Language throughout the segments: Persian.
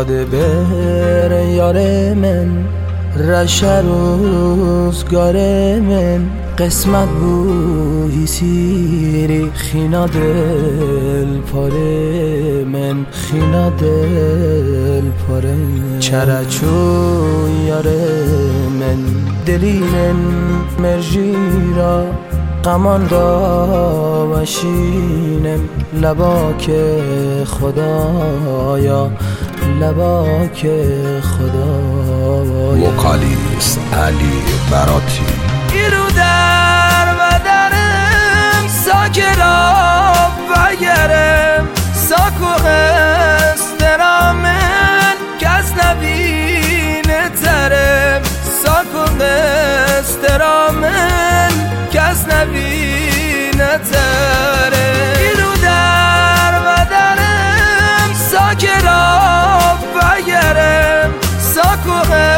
یاد بر یار من رشه روزگار من قسمت بوی سیری خینا دل پاره من خینا دل پاره چرا چو یار من دلی من مرجیرا قمان دا وشینم لباک خدایا لباک خدایا وکالیست علی براتی ایرو در بدنم ساکرا بگرم ساکو قسترامن کس نبینه ترم ساکو قسترامن کس نبینه ترم ایرو در بدنم ساکرا بگرم ساکو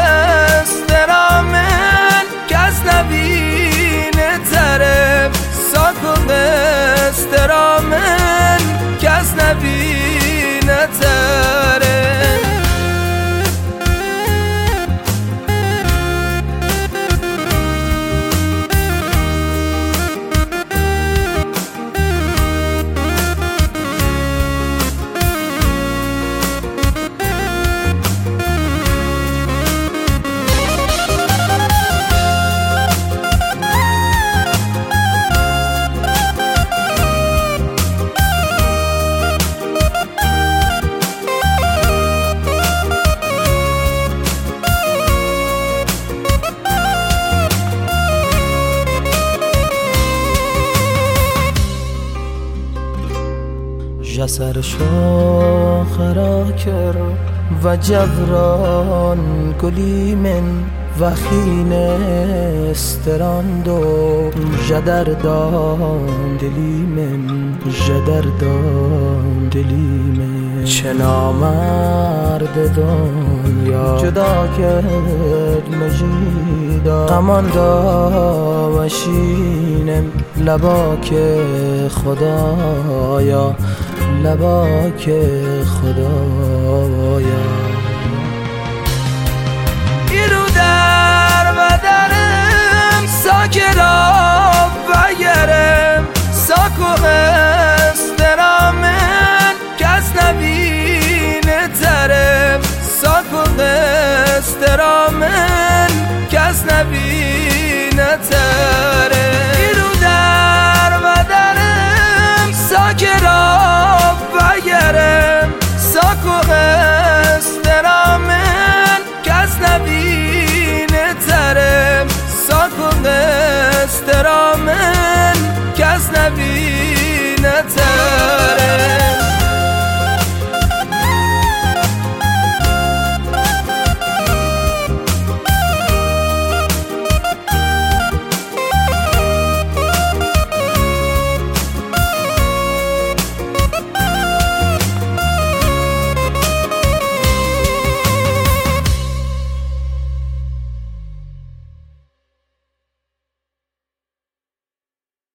قسترامن کس نبینه ترم ساکو قسترامن کس نبینه ترم جسر شاخرا کر و جبران گلی من و خین استراندو جدردان دلی من جدردان دلی من چه نامرد دنیا جدا کرد مجیدا قمان دا وشینم لباک خدایا لباک خدایا ایرو در بدنم ساکرا بگرم ساکو قسترامن کس نبینه ترم ساکو قسترامن کس نبینه ترم